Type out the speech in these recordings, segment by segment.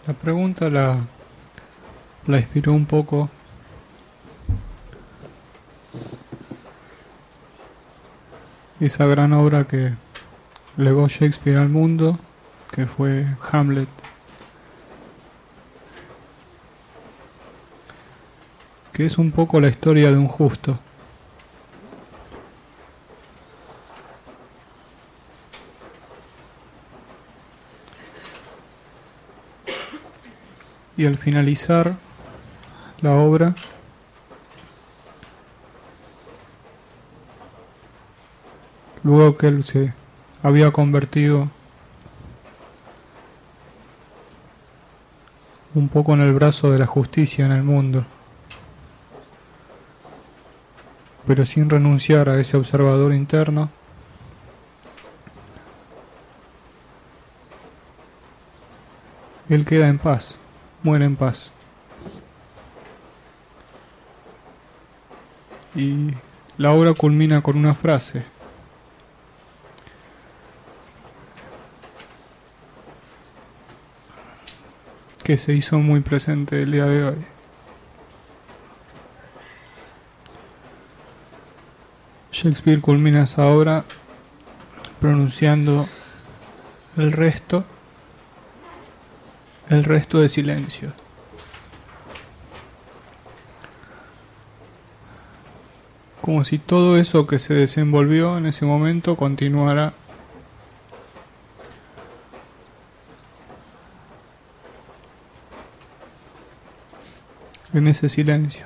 La pregunta la inspiró un poco esa gran obra que legó Shakespeare al mundo, que fue Hamlet. Que es un poco la historia de un justo. Y al finalizar la obra, luego que él se había convertido un poco en el brazo de la justicia en el mundo, pero sin renunciar a ese observador interno, él queda en paz, muere en paz. Y la obra culmina con una frase que se hizo muy presente el día de hoy. Shakespeare culmina esa obra pronunciando el resto de silencio. Como si todo eso que se desenvolvió en ese momento continuara en ese silencio.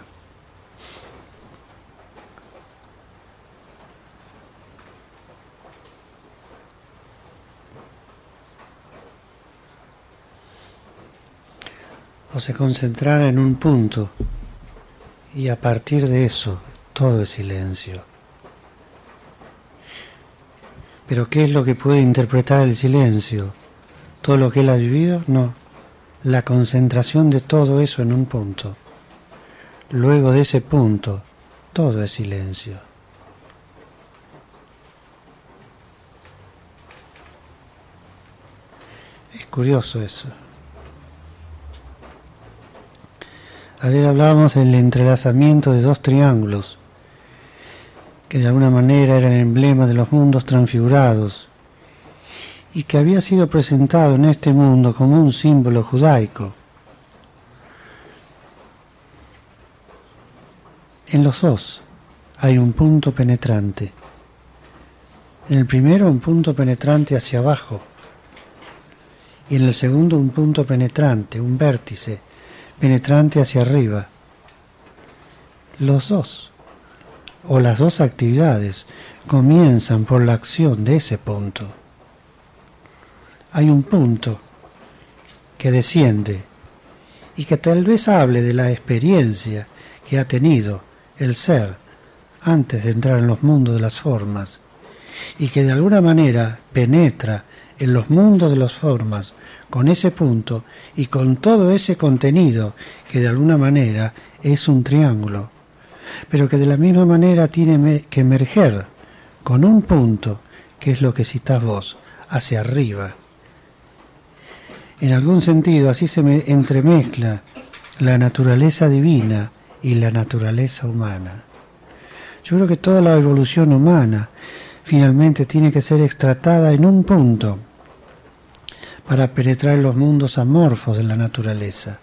O se concentrara en un punto y a partir de eso todo es silencio. Pero ¿qué es lo que puede interpretar el silencio? ¿Todo lo que él ha vivido? No. La concentración de todo eso en un punto. Luego de ese punto, todo es silencio. Es curioso eso. Ayer hablábamos del entrelazamiento de dos triángulos, que de alguna manera eran el emblema de los mundos transfigurados, y que había sido presentado en este mundo como un símbolo judaico. En los dos hay un punto penetrante. En el primero un punto penetrante hacia abajo, y en el segundo un punto penetrante, un vértice penetrante hacia arriba. Los dos, o las dos actividades, comienzan por la acción de ese punto. Hay un punto que desciende y que tal vez hable de la experiencia que ha tenido el ser antes de entrar en los mundos de las formas y que de alguna manera penetra en los mundos de las formas con ese punto y con todo ese contenido que de alguna manera es un triángulo, pero que de la misma manera tiene que emerger con un punto que es lo que citás vos, hacia arriba. En algún sentido así se entremezcla la naturaleza divina y la naturaleza humana. Yo creo que toda la evolución humana finalmente tiene que ser extratada en un punto para penetrar en los mundos amorfos de la naturaleza.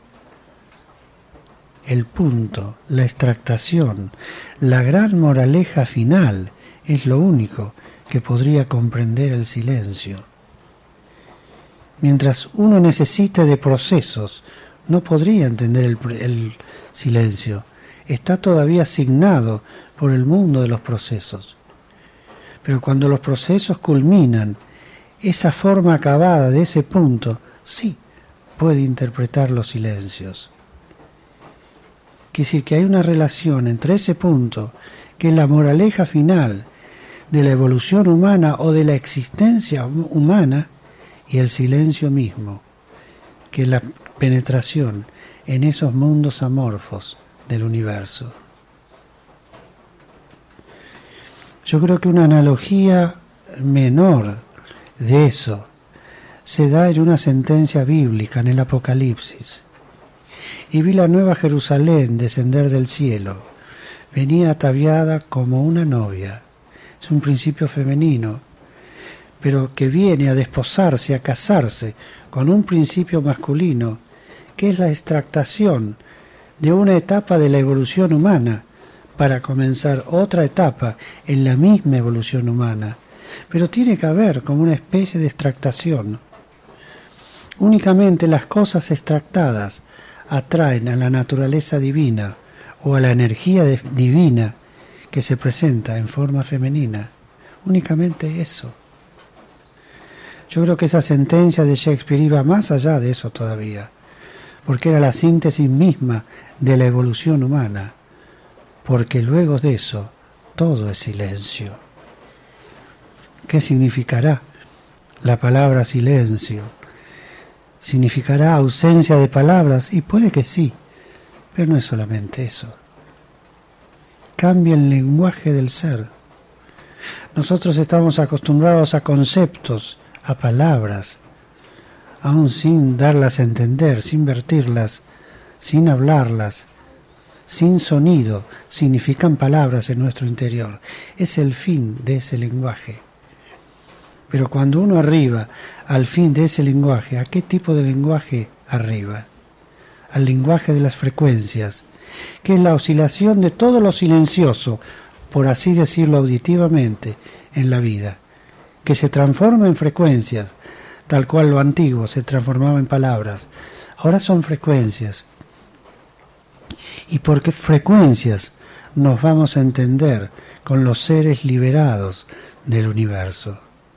El punto, la extractación, la gran moraleja final es lo único que podría comprender el silencio. Mientras uno necesite de procesos, no podría entender el silencio. Está todavía asignado por el mundo de los procesos. Pero cuando los procesos culminan, esa forma acabada de ese punto sí puede interpretar los silencios. Quiere decir que hay una relación entre ese punto, que es la moraleja final de la evolución humana o de la existencia humana, y el silencio mismo, que es la penetración en esos mundos amorfos del universo. Yo creo que una analogía menor de eso se da en una sentencia bíblica en el Apocalipsis. Y vi la nueva Jerusalén descender del cielo. Venía ataviada como una novia. Es un principio femenino, pero que viene a desposarse, a casarse con un principio masculino, que es la extractación de una etapa de la evolución humana para comenzar otra etapa en la misma evolución humana. Pero tiene que haber como una especie de extractación. Únicamente las cosas extractadas atraen a la naturaleza divina o a la energía divina que se presenta en forma femenina. Únicamente eso. Yo creo que esa sentencia de Shakespeare iba más allá de eso todavía, porque era la síntesis misma de la evolución humana, porque luego de eso todo es silencio. ¿Qué significará la palabra silencio? ¿Significará ausencia de palabras? Y puede que sí, pero no es solamente eso. Cambia el lenguaje del ser. Nosotros estamos acostumbrados a conceptos, a palabras, aún sin darlas a entender, sin vertirlas, sin hablarlas, sin sonido, significan palabras en nuestro interior. Es el fin de ese lenguaje. Pero cuando uno arriba al fin de ese lenguaje, ¿a qué tipo de lenguaje arriba? Al lenguaje de las frecuencias, que es la oscilación de todo lo silencioso, por así decirlo auditivamente, en la vida, que se transforma en frecuencias, tal cual lo antiguo se transformaba en palabras. Ahora son frecuencias. Y por qué frecuencias nos vamos a entender con los seres liberados del universo.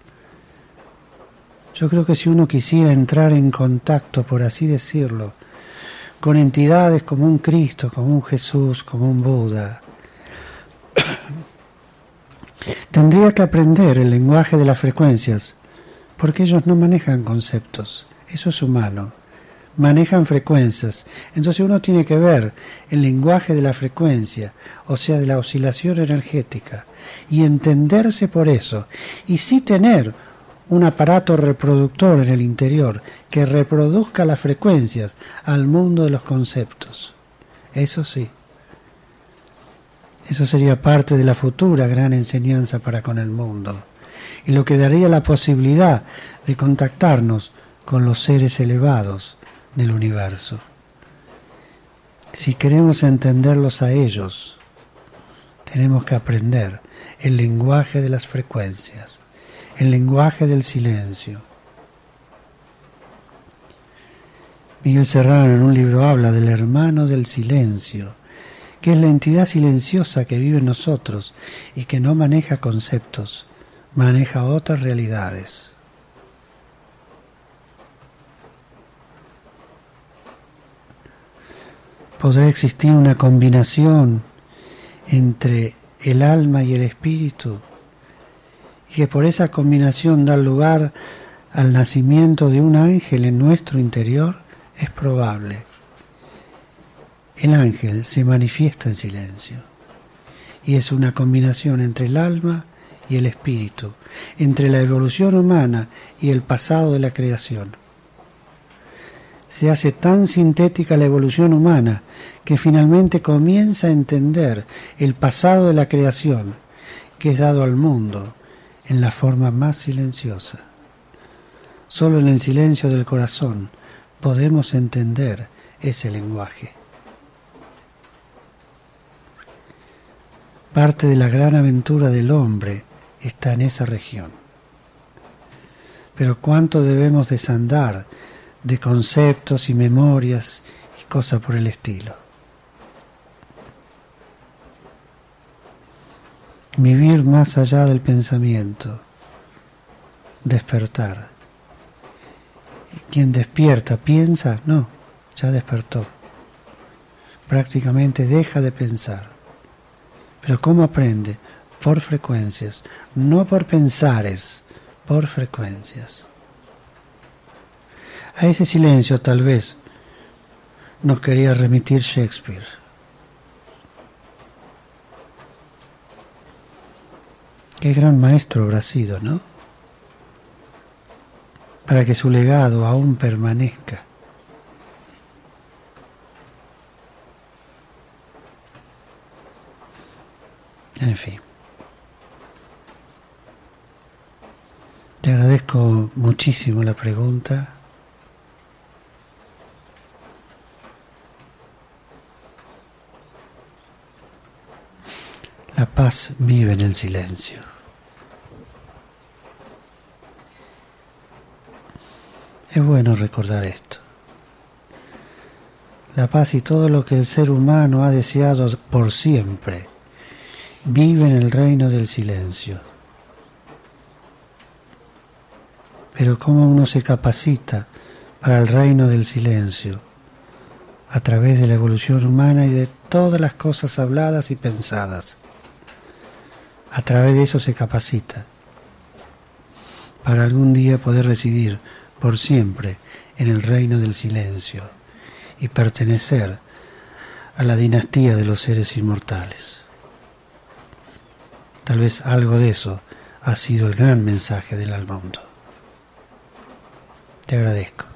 Yo creo que si uno quisiera entrar en contacto, por así decirlo, con entidades como un Cristo, como un Jesús, como un Buda, tendría que aprender el lenguaje de las frecuencias, porque ellos no manejan conceptos, eso es humano, manejan frecuencias. Entonces uno tiene que ver el lenguaje de la frecuencia, o sea, de la oscilación energética, y entenderse por eso, y sí tener un aparato reproductor en el interior que reproduzca las frecuencias al mundo de los conceptos. Eso sí. Eso sería parte de la futura gran enseñanza para con el mundo, y lo que daría la posibilidad de contactarnos con los seres elevados del universo. Si queremos entenderlos a ellos, tenemos que aprender el lenguaje de las frecuencias, el lenguaje del silencio. Miguel Serrano en un libro habla del hermano del silencio, que es la entidad silenciosa que vive en nosotros y que no maneja conceptos, maneja otras realidades. ¿Podrá existir una combinación entre el alma y el espíritu? Y que por esa combinación da lugar al nacimiento de un ángel en nuestro interior, es probable. El ángel se manifiesta en silencio y es una combinación entre el alma y el espíritu, entre la evolución humana y el pasado de la creación. Se hace tan sintética la evolución humana que finalmente comienza a entender el pasado de la creación que es dado al mundo en la forma más silenciosa. Solo en el silencio del corazón podemos entender ese lenguaje. Parte de la gran aventura del hombre está en esa región. Pero cuánto debemos desandar de conceptos y memorias y cosas por el estilo. Vivir más allá del pensamiento, despertar. Quien despierta, piensa, no, ya despertó. Prácticamente deja de pensar. Pero ¿cómo aprende? Por frecuencias, no por pensares, por frecuencias. A ese silencio tal vez nos quería remitir Shakespeare. Qué gran maestro habrá sido, ¿no? para que su legado aún permanezca. En fin. Te agradezco muchísimo la pregunta. La paz vive en el silencio. Es bueno recordar esto. La paz y todo lo que el ser humano ha deseado por siempre vive en el reino del silencio. Pero ¿cómo uno se capacita para el reino del silencio? A través de la evolución humana y de todas las cosas habladas y pensadas. A través de eso se capacita para algún día poder residir por siempre en el reino del silencio y pertenecer a la dinastía de los seres inmortales. Tal vez algo de eso ha sido el gran mensaje del al mundo. Te agradezco.